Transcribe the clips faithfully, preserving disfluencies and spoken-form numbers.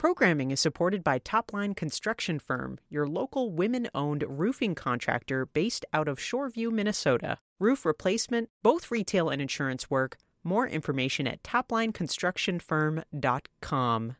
Programming is supported by Topline Construction Firm, your local women-owned roofing contractor based out of Shoreview, Minnesota. Roof replacement, both retail and insurance work. More information at topline construction firm dot com.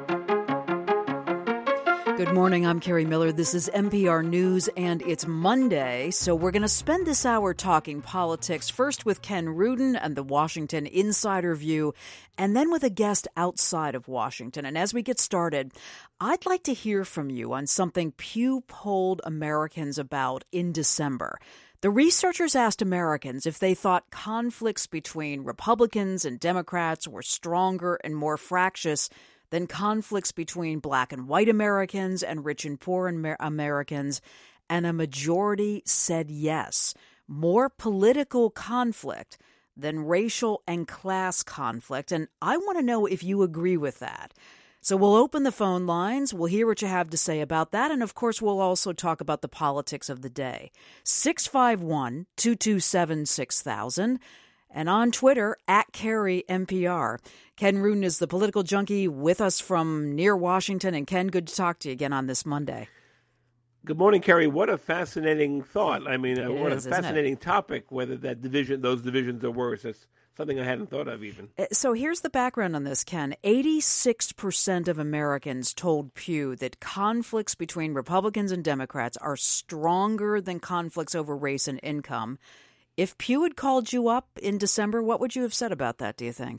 Good morning, I'm Carrie Miller. This is N P R News, and it's Monday, so we're going to spend this hour talking politics, first with Ken Rudin and the Washington Insider View, and then with a guest outside of Washington. And as we get started, I'd like to hear from you on something Pew polled Americans about in December. The researchers asked Americans if they thought conflicts between Republicans and Democrats were stronger and more fractious than conflicts between black and white Americans and rich and poor Amer- Americans, and a majority said yes. More political conflict than racial and class conflict, and I want to know if you agree with that. So we'll open the phone lines, we'll hear what you have to say about that, and of course we'll also talk about the politics of the day. six five one, two two seven, six thousand. And on Twitter, at Carrie N P R. Ken Rudin is the political junkie with us from near Washington. And Ken, good to talk to you again on this Monday. Good morning, Carrie. What a fascinating thought. I mean, uh, what is, a fascinating topic, whether that division, those divisions are worse. That's something I hadn't thought of even. So here's the background on this, Ken. eighty-six percent of Americans told Pew that conflicts between Republicans and Democrats are stronger than conflicts over race and income. If Pew had called you up in December, what would you have said about that, do you think?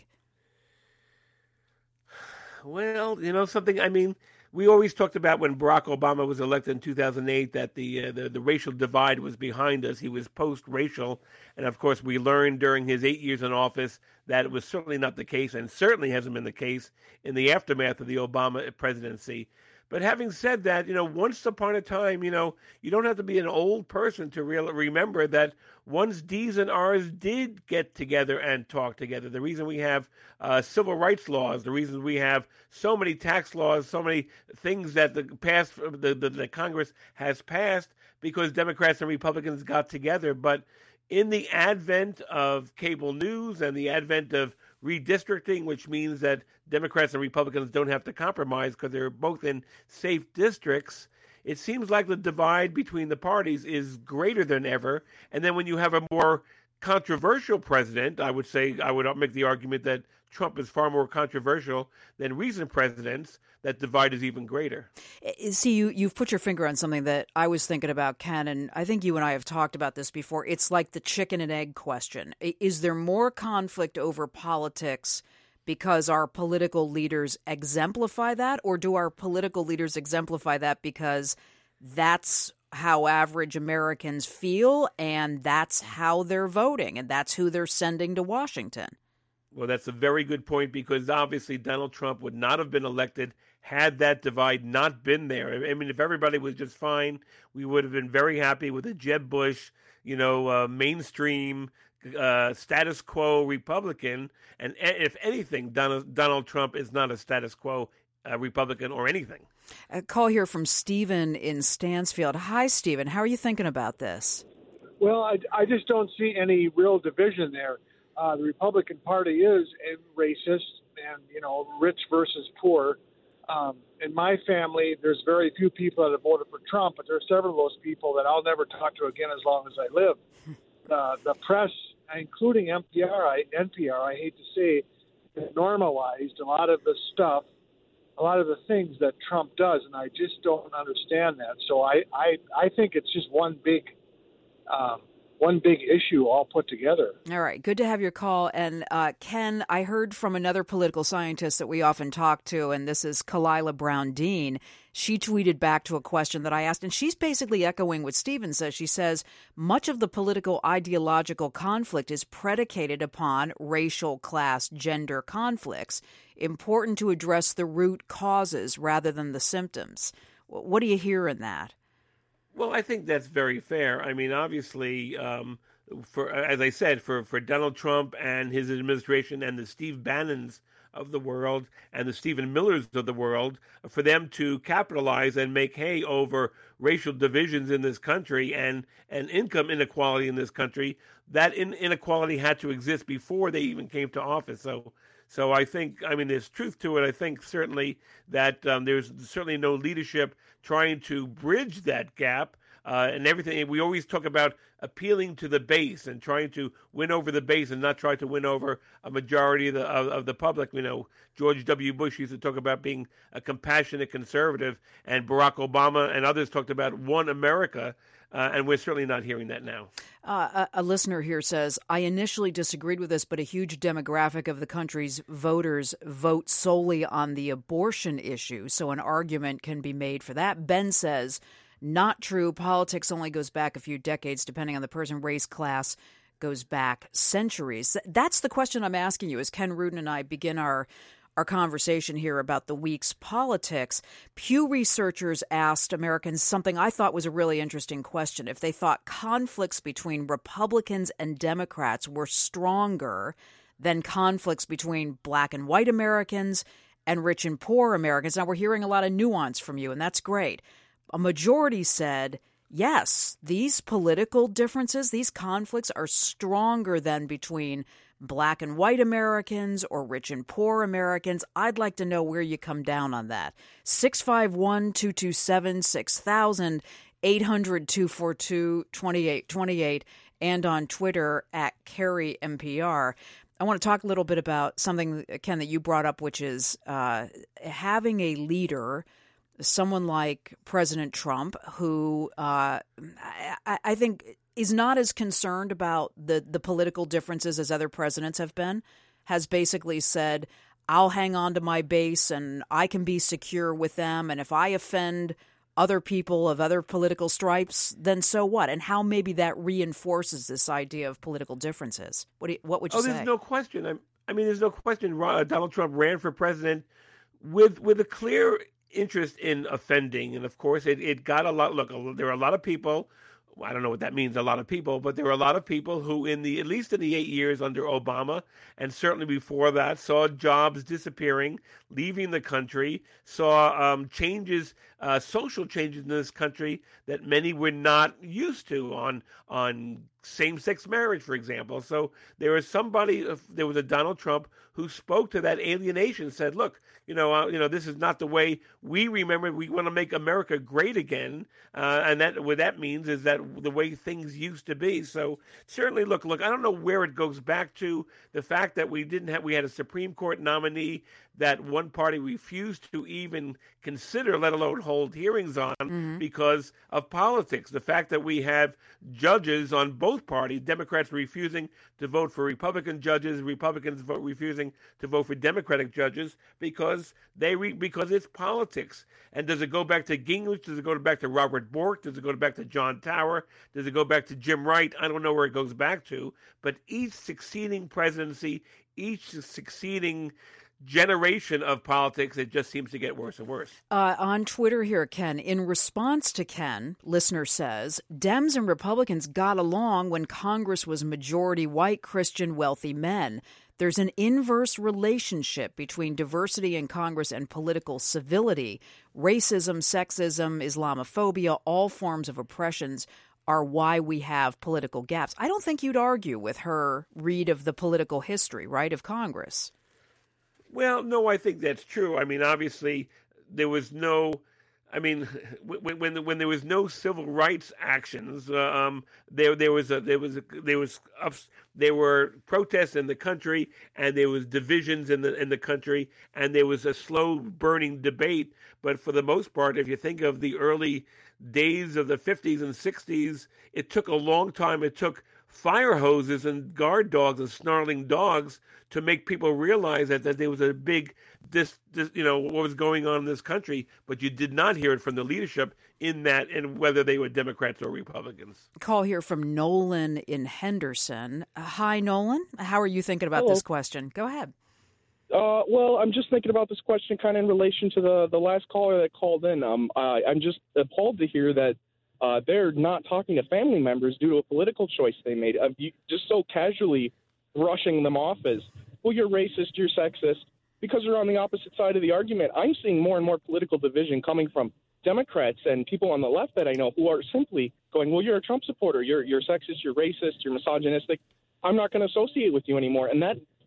Well, you know, something, I mean, we always talked about when Barack Obama was elected in two thousand eight that the, uh, the the racial divide was behind us. He was post-racial. And, of course, we learned during his eight years in office that it was certainly not the case, and certainly hasn't been the case in the aftermath of the Obama presidency. But having said that, you know, once upon a time, you know, you don't have to be an old person to real, remember that one's D's and R's did get together and talk together. The reason we have uh, civil rights laws, the reason we have so many tax laws, so many things that the past, the, the, the Congress has passed because Democrats and Republicans got together. But in the advent of cable news and the advent of redistricting, which means that Democrats and Republicans don't have to compromise because they're both in safe districts, it seems like the divide between the parties is greater than ever. And then when you have a more controversial president, I would say, I would make the argument that Trump is far more controversial than recent presidents, that divide is even greater. See, you, you've put your finger on something that I was thinking about, Ken, and I think you and I have talked about this before. It's like the chicken and egg question. Is there more conflict over politics because our political leaders exemplify that, or do our political leaders exemplify that because that's how average Americans feel and that's how they're voting and that's who they're sending to Washington? Well, that's a very good point, because obviously Donald Trump would not have been elected had that divide not been there. I mean, if everybody was just fine, we would have been very happy with a Jeb Bush, you know, uh, mainstream, uh, status quo Republican. And if anything, Donald, Donald Trump is not a status quo uh, Republican or anything. A call here from Stephen in Stansfield. Hi, Stephen. How are you thinking about this? Well, I, I just don't see any real division there. Uh, the Republican Party is racist and, you know, rich versus poor. Um, in my family, there's very few people that have voted for Trump, but there are several of those people that I'll never talk to again as long as I live. Uh, the press, including N P R, I, N P R, I hate to say, normalized a lot of the stuff, a lot of the things that Trump does, and I just don't understand that. So I, I, I think it's just one big um, one big issue all put together. All right. Good to have your call. And uh, Ken, I heard from another political scientist that we often talk to, and this is Kalila Brown Dean. She tweeted back to a question that I asked, and she's basically echoing what Stephen says. She says, much of the political ideological conflict is predicated upon racial, class, gender conflicts. Important to address the root causes rather than the symptoms. What do you hear in that? Well, I think that's very fair. I mean, obviously, um, for as I said, for, for Donald Trump and his administration and the Steve Bannons of the world and the Stephen Millers of the world, for them to capitalize and make hay over racial divisions in this country and, and income inequality in this country, that in, inequality had to exist before they even came to office. So So I think, I mean, there's truth to it. I think certainly that um, there's certainly no leadership trying to bridge that gap. Uh, and everything, we always talk about appealing to the base and trying to win over the base and not try to win over a majority of the, of, of the public. You know, George W. Bush used to talk about being a compassionate conservative, and Barack Obama and others talked about one America, uh, and we're certainly not hearing that now. Uh, a, a listener here says, I initially disagreed with this, but a huge demographic of the country's voters vote solely on the abortion issue, so an argument can be made for that. Ben says, not true. Politics only goes back a few decades, depending on the person. Race, class goes back centuries. That's the question I'm asking you as Ken Rudin and I begin our our conversation here about the week's politics. Pew researchers asked Americans something I thought was a really interesting question. If they thought conflicts between Republicans and Democrats were stronger than conflicts between black and white Americans and rich and poor Americans. Now, we're hearing a lot of nuance from you, and that's great. A majority said, yes, these political differences, these conflicts are stronger than between black and white Americans or rich and poor Americans. I'd like to know where you come down on that. six five one, two two seven, six thousand, eight hundred, two four two, two eight two eight, and on Twitter at Carrie M P R. I want to talk a little bit about something, Ken, that you brought up, which is uh, having a leader, someone like President Trump, who uh, I, I think is not as concerned about the, the political differences as other presidents have been, has basically said, I'll hang on to my base and I can be secure with them. And if I offend other people of other political stripes, then so what? And how maybe that reinforces this idea of political differences. What do you, what would you oh, say? Oh, there's no question. I, I mean, there's no question Donald Trump ran for president with with a clear interest in offending. And of course, it, it got a lot. Look, there are a lot of people. I don't know what that means, a lot of people, but there were a lot of people who in the, at least in the eight years under Obama, and certainly before that, saw jobs disappearing, leaving the country, saw um, changes, uh, social changes in this country that many were not used to on, on same-sex marriage, for example. So there was somebody, there was a Donald Trump who spoke to that alienation, said, look, you know, uh, you know, this is not the way we remember. We want to make America great again. Uh, and that what that means is that the way things used to be. So certainly, look, look, I don't know where it goes back to. The fact that we didn't have, we had a Supreme Court nominee that one party refused to even consider, let alone hold hearings on, mm-hmm. because of politics. The fact that we have judges on both parties, Democrats refusing to vote for Republican judges, Republicans vote refusing to vote for Democratic judges because they re, because it's politics. And does it go back to Gingrich? Does it go back to Robert Bork? Does it go back to John Tower? Does it go back to Jim Wright? I don't know where it goes back to. But each succeeding presidency, each succeeding generation of politics, it just seems to get worse and worse. Uh, on Twitter here, Ken, in response to Ken, listener says, Dems and Republicans got along when Congress was majority white, Christian, wealthy men. There's an inverse relationship between diversity in Congress and political civility. Racism, sexism, Islamophobia, all forms of oppressions are why we have political gaps. I don't think you'd argue with her read of the political history, right, of Congress. Well, no, I think that's true. I mean, obviously, there was no, I mean, when when, when there was no civil rights actions, uh, um, there there was a there was a, there was ups, there were protests in the country, and there was divisions in the in the country, and there was a slow burning debate. But for the most part, if you think of the early days of the fifties and sixties, it took a long time. It took fire hoses and guard dogs and snarling dogs to make people realize that, that there was a big, this, this, you know, what was going on in this country, but you did not hear it from the leadership in that, and whether they were Democrats or Republicans. Call here from Nolan in Henderson. Uh, hi, Nolan. How are you thinking about Hello. this question? Go ahead. Uh, well, I'm just thinking about this question kind of in relation to the, the last caller that called in. Um, I, I'm just appalled to hear that Uh, they're not talking to family members due to a political choice they made. Uh, you, just so casually brushing them off as, well, you're racist, you're sexist, because they're on the opposite side of the argument. I'm seeing more and more political division coming from Democrats and people on the left that I know who are simply going, well, you're a Trump supporter, you're, you're sexist, you're racist, you're misogynistic. I'm not going to associate with you anymore. And that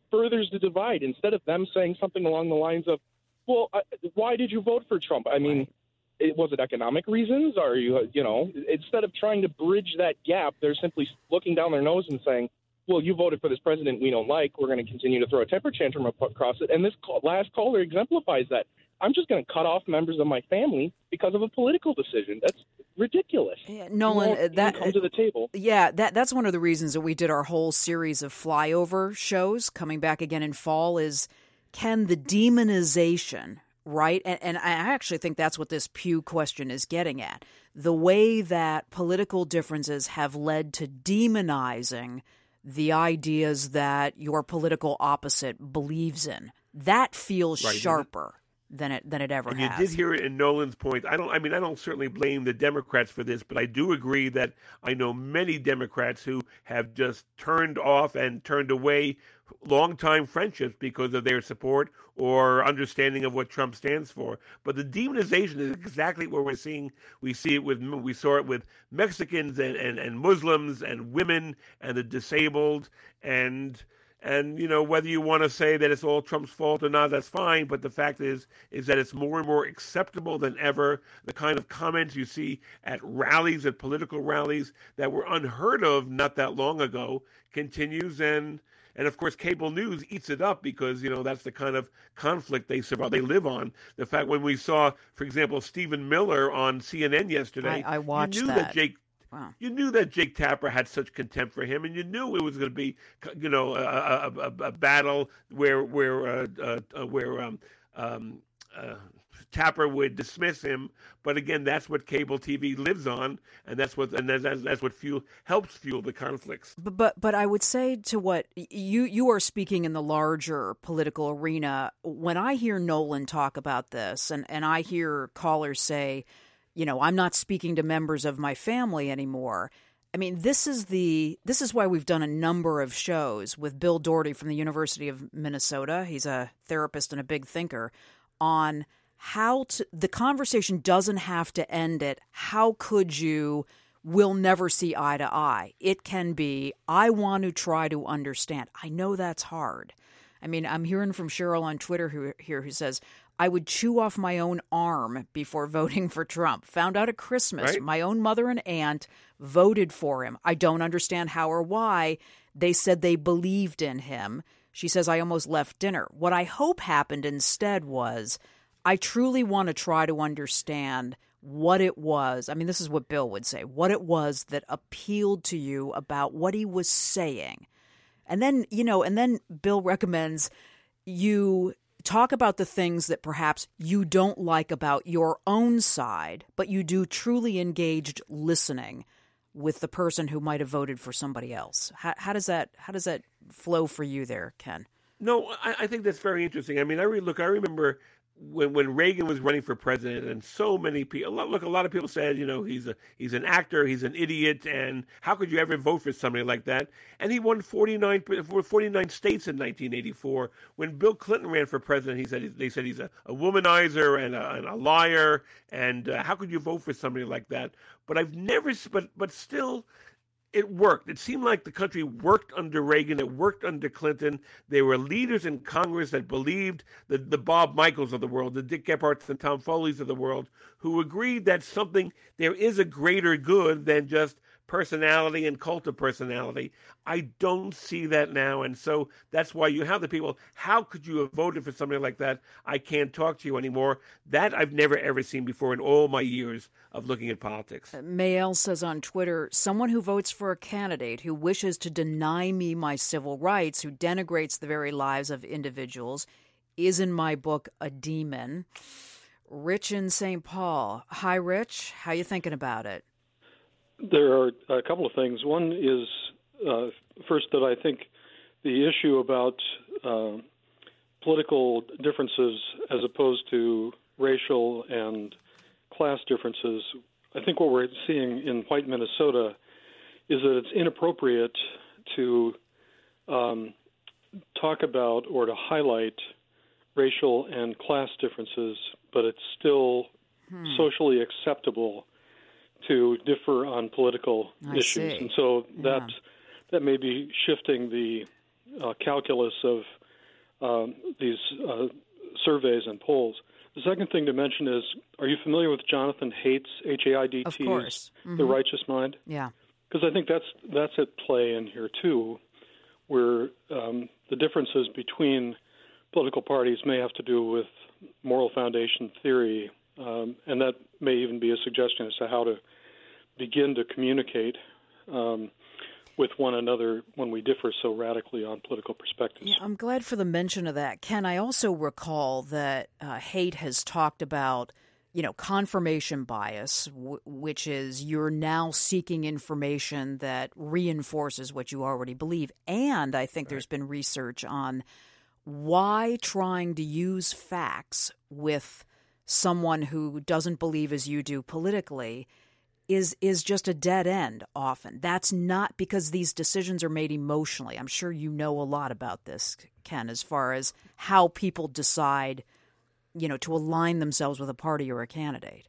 furthers the divide instead of them saying something along the lines of, well, uh, why did you vote for Trump? I mean, it, was it economic reasons? Or, you, you know, instead of trying to bridge that gap, they're simply looking down their nose and saying, well, you voted for this president we don't like. We're going to continue to throw a temper tantrum across it. And this call, last caller exemplifies that. I'm just going to cut off members of my family because of a political decision. That's ridiculous. Yeah, Nolan, you that come to the table. Yeah, that that's one of the reasons that we did our whole series of flyover shows coming back again in fall is, can the demonization, right? And, and I actually think that's what this Pew question is getting at. The way that political differences have led to demonizing the ideas that your political opposite believes in. That feels right. sharper than it than it ever and has. You did hear it in Nolan's point. I don't. I mean, I don't certainly blame the Democrats for this, but I do agree that I know many Democrats who have just turned off and turned away longtime friendships because of their support or understanding of what Trump stands for. But the demonization is exactly what we're seeing. We see it with we saw it with Mexicans and, and, and Muslims and women and the disabled and. And, you know, whether you want to say that it's all Trump's fault or not, that's fine. But the fact is, is that it's more and more acceptable than ever. The kind of comments you see at rallies, at political rallies that were unheard of not that long ago continues. And, and of course, cable news eats it up because, you know, that's the kind of conflict they survive, they live on. The fact when we saw, for example, Stephen Miller on C N N yesterday, I, I watched you knew that. that Jake Wow. You knew that Jake Tapper had such contempt for him, and you knew it was going to be, you know, a, a, a, a battle where where uh, uh, where um, um, uh, Tapper would dismiss him. But again, that's what cable T V lives on, and that's what and that's, that's what fuel helps fuel the conflicts. But, but but I would say to what you you are speaking in the larger political arena. When I hear Nolan talk about this, and, and I hear callers say, you know, I'm not speaking to members of my family anymore. I mean, this is the this is why we've done a number of shows with Bill Doherty from the University of Minnesota. He's a therapist and a big thinker on how to, the conversation doesn't have to end at how could you, we'll never see eye to eye. It can be, I want to try to understand. I know that's hard. I mean, I'm hearing from Cheryl on Twitter who, here who says, I would chew off my own arm before voting for Trump. Found out at Christmas, right? My own mother and aunt voted for him. I don't understand how or why. They said they believed in him. She says, I almost left dinner. What I hope happened instead was, I truly want to try to understand what it was. I mean, this is what Bill would say, what it was that appealed to you about what he was saying. And then, you know, and then Bill recommends you talk about the things that perhaps you don't like about your own side, but you do truly engaged listening with the person who might have voted for somebody else. How, how does that how does that flow for you there, Ken? No, I, I think that's very interesting. I mean, I re- look, I remember when when Reagan was running for president, and so many people look. A lot of people said, you know, he's a he's an actor, he's an idiot, and how could you ever vote for somebody like that? And he won forty-nine, forty-nine states in nineteen eighty-four. When Bill Clinton ran for president, he said they said he's a, a womanizer and a, and a liar, and uh, how could you vote for somebody like that? But I've never, but but still. It worked. It seemed like the country worked under Reagan. It worked under Clinton. There were leaders in Congress that believed, the, the Bob Michels of the world, the Dick Gephardts and Tom Foley's of the world, who agreed that something, there is a greater good than just personality and cult of personality. I don't see that now. And so that's why you have the people, how could you have voted for somebody like that? I can't talk to you anymore. That I've never, ever seen before in all my years of looking at politics. Mayel says on Twitter, someone who votes for a candidate who wishes to deny me my civil rights, who denigrates the very lives of individuals, is in my book a demon. Rich in Saint Paul. Hi, Rich. How you thinking about it? There are a couple of things. One is, uh, first, that I think the issue about uh, political differences as opposed to racial and class differences, I think what we're seeing in white Minnesota is that it's inappropriate to um, talk about or to highlight racial and class differences, but it's still hmm. socially acceptable to differ on political I issues. see. And so that yeah. that may be shifting the uh, calculus of um, these uh, surveys and polls. The second thing to mention is, are you familiar with Jonathan Haidt's, H A I D T, of course. Mm-hmm. The Righteous Mind? Yeah. Because I think that's that's at play in here, too, where um, the differences between political parties may have to do with moral foundation theory, um, and that may even be a suggestion as to how to begin to communicate um, with one another when we differ so radically on political perspectives. Yeah, I'm glad for the mention of that. Ken, I also recall that uh, Haidt has talked about, you know, confirmation bias, w- which is you're now seeking information that reinforces what you already believe. And I think right. there's been research on why trying to use facts with someone who doesn't believe as you do politically is is just a dead end often. That's not because these decisions are made emotionally. I'm sure you know a lot about this, Ken, as far as how people decide, you know, to align themselves with a party or a candidate.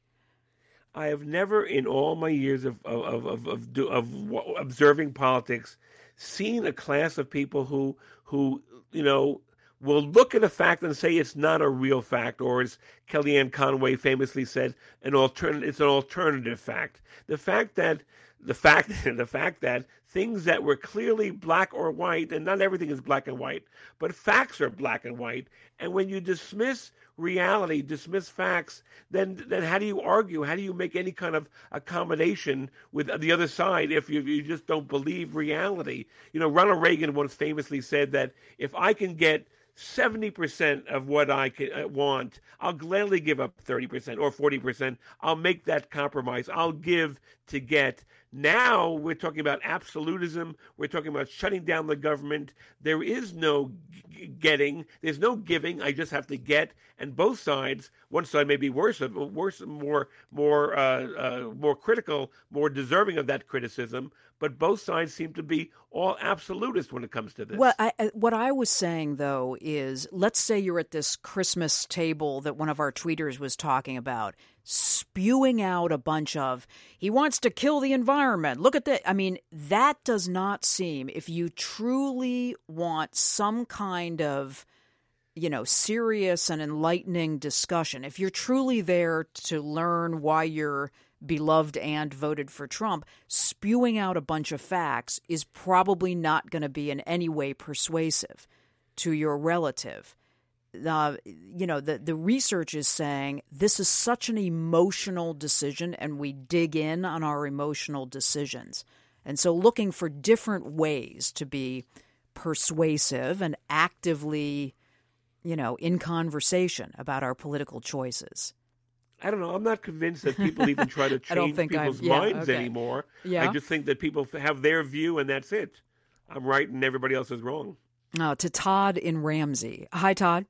I have never, in all my years of of of of, of, of observing politics, seen a class of people who who you know will look at a fact and say it's not a real fact, or as Kellyanne Conway famously said, an alternate. It's an alternative fact. The fact that the fact the fact that things that were clearly black or white, and not everything is black and white, but facts are black and white. And when you dismiss reality, dismiss facts, then then how do you argue? How do you make any kind of accommodation with the other side if you, you just don't believe reality? You know, Ronald Reagan once famously said that if I can get seventy percent of what I can, want, I'll gladly give up thirty percent or forty percent. I'll make that compromise. I'll give to get. Now we're talking about absolutism. We're talking about shutting down the government. There is no g- getting. There's no giving. I just have to get. And both sides, one side may be worse, worse, more, more, uh, uh, more critical, more deserving of that criticism. But both sides seem to be all absolutist when it comes to this. Well, I, what I was saying, though, is let's say you're at this Christmas table that one of our tweeters was talking about, spewing out a bunch of, he wants to kill the environment. Look at that. I mean, that does not seem, if you truly want some kind of, you know, serious and enlightening discussion, if you're truly there to learn why you're beloved and voted for Trump, spewing out a bunch of facts is probably not going to be in any way persuasive to your relative. Uh, you know, the, the research is saying this is such an emotional decision, and we dig in on our emotional decisions. And so looking for different ways to be persuasive and actively, you know, in conversation about our political choices. I don't know. I'm not convinced that people even try to change people's yeah, minds okay. anymore. Yeah. I just think that people have their view and that's it. I'm right and everybody else is wrong. Uh, to Todd in Ramsey. Hi, Todd.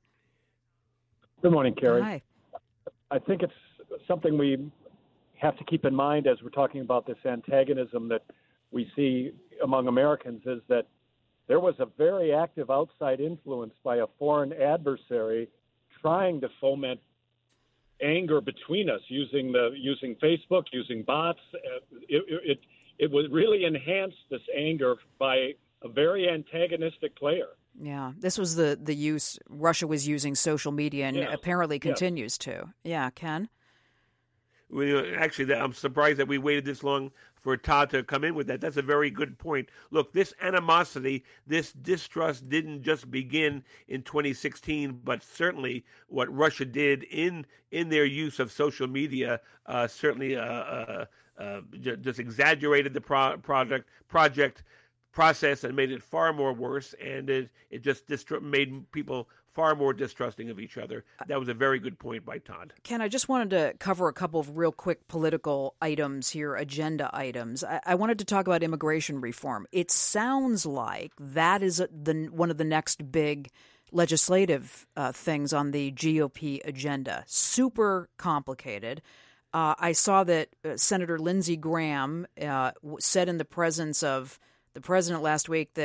Good morning, Carrie. Hi. I think it's something we have to keep in mind as we're talking about this antagonism that we see among Americans is that there was a very active outside influence by a foreign adversary trying to foment anger between us using the using Facebook, using bots. It, it it would really enhance this anger by a very antagonistic player. Yeah, this was the the use Russia was using social media and yes. apparently yes. continues to. Yeah, Ken. Well, actually, I'm surprised that we waited this long for Todd to come in with that. That's a very good point. Look, this animosity, this distrust didn't just begin in twenty sixteen, but certainly what Russia did in in their use of social media uh, certainly uh, uh, uh, just exaggerated the pro- project project process and made it far more worse, and it, it just distru- made people far more distrusting of each other. That was a very good point by Todd. Ken, I just wanted to cover a couple of real quick political items here, agenda items. I, I wanted to talk about immigration reform. It sounds like that is a, the one of the next big legislative uh, things on the G O P agenda. Super complicated. Uh, I saw that uh, Senator Lindsey Graham uh, said in the presence of the president last week that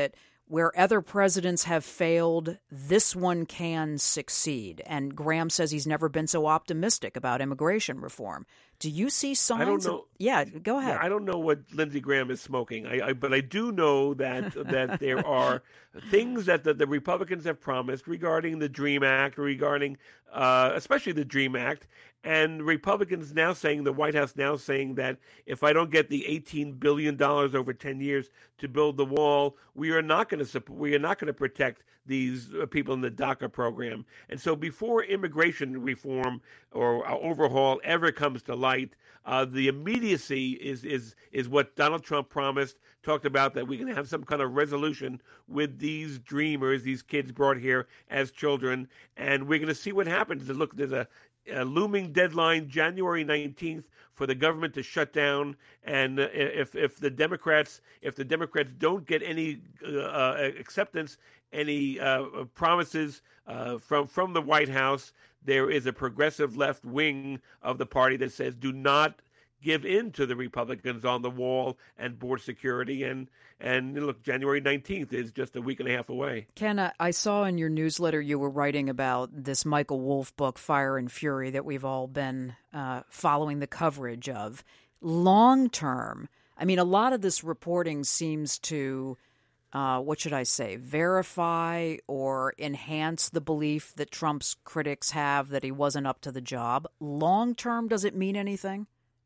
where other presidents have failed, this one can succeed. And Graham says he's never been so optimistic about immigration reform. Do you see signs? I don't know. Of, yeah, go ahead. Yeah, I don't know what Lindsey Graham is smoking, I, I, but I do know that that there are things that the, the Republicans have promised regarding the DREAM Act, regarding uh, especially the DREAM Act, and Republicans now saying, the White House now saying that if I don't get the eighteen billion dollars over ten years to build the wall, we are not going to support, we are not going to protect these people in the DACA program. And so before immigration reform or overhaul ever comes to light, uh, the immediacy is, is, is what Donald Trump promised, talked about, that we can have some kind of resolution with these dreamers, these kids brought here as children, and we're going to see what happens. Look, there's a A looming deadline, January nineteenth, for the government to shut down. And uh, if if the Democrats if the Democrats don't get any uh, acceptance, any uh, promises uh, from from the White House, there is a progressive left wing of the party that says, do not give in to the Republicans on the wall and border security. And, and look, January nineteenth is just a week and a half away. Ken, I saw in your newsletter you were writing about this Michael Wolff book, Fire and Fury, that we've all been uh, following the coverage of. Long term, I mean, a lot of this reporting seems to, uh, what should I say, verify or enhance the belief that Trump's critics have that he wasn't up to the job. Long term, does it mean anything?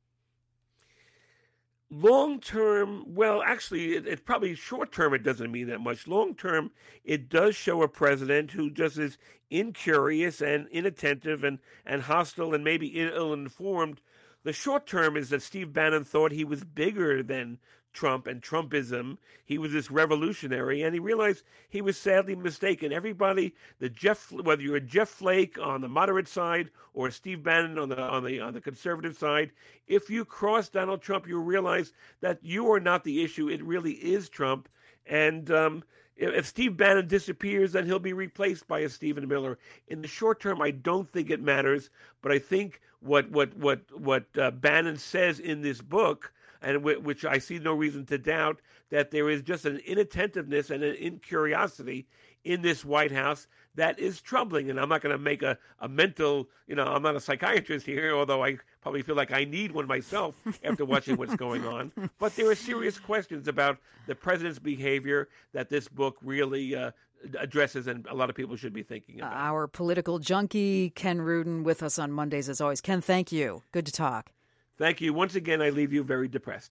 Long term, well, actually, it, it probably short term, it doesn't mean that much. Long term, it does show a president who just is incurious and inattentive and, and hostile and maybe ill informed. The short term is that Steve Bannon thought he was bigger than Trump and Trumpism. He was this revolutionary, and he realized he was sadly mistaken. Everybody, the Jeff, whether you're a Jeff Flake on the moderate side or Steve Bannon on the on the on the conservative side, if you cross Donald Trump, you realize that you are not the issue. It really is Trump. And um, if Steve Bannon disappears, then he'll be replaced by a Stephen Miller. In the short term, I don't think it matters. But I think what what what what uh, Bannon says in this book, and w- which I see no reason to doubt, that there is just an inattentiveness and an incuriosity in this White House that is troubling. And I'm not going to make a, a mental, you know, I'm not a psychiatrist here, although I probably feel like I need one myself after watching what's going on. But there are serious questions about the president's behavior that this book really uh, addresses, and a lot of people should be thinking about. Our political junkie, Ken Rudin, with us on Mondays as always. Ken, thank you. Good to talk. Thank you. Once again, I leave you very depressed.